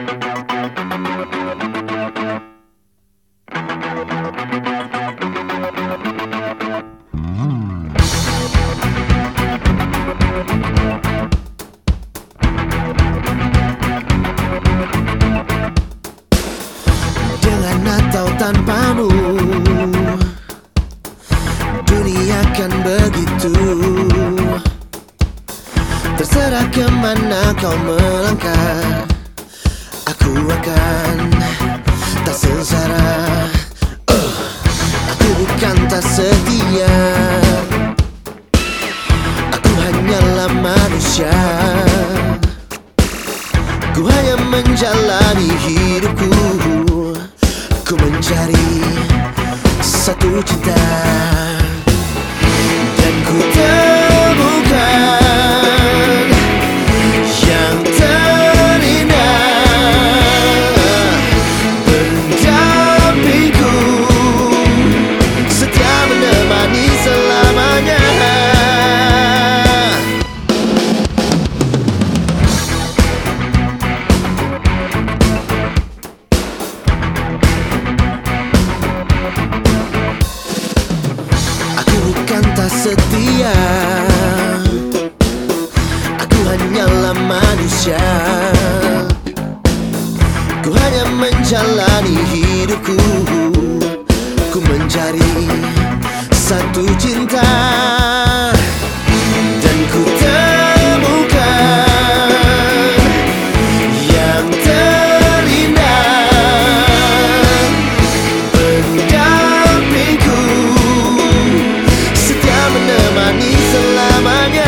Dengan atau tanpamu, dunia kan begitu. Terserah kemana kau melangkah, aku akan tak sengsara. Aku bukan tak setia, aku hanyalah manusia. Ku hanya menjalani hidupku, ku mencari satu cinta. Dan ku temukan yang terindah, pendampingku, setia menemani selamanya. Aku bukan tak setia, aku hanyalah manusia. Ku hanya menjalani hidupku, ku mencari satu cinta. Dan ku temukan yang terindah, pendampingku, setia menemani selamanya.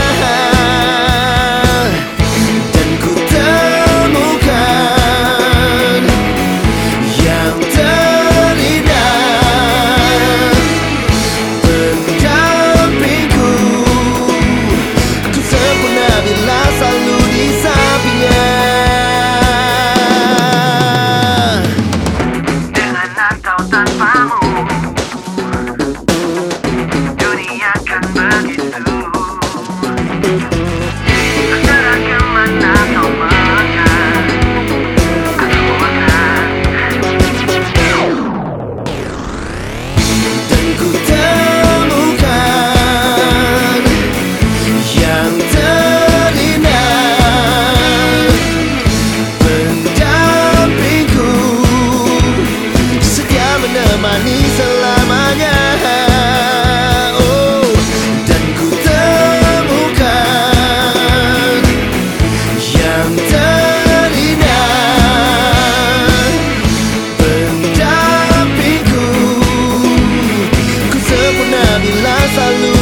Dan ku temukan yang terindah, pendampingku, ku sempurna bila selalu di sampingnya. Dengan atau tanpamu, dunia kan begitu. Terserah kemana kau melangkah, aku akan. Dan ku temukan yang terindah, pendampingku, setia menemani selamanya. Oh, dan ku temukan yang terindah, pendampingku, ku sempurna bila selalu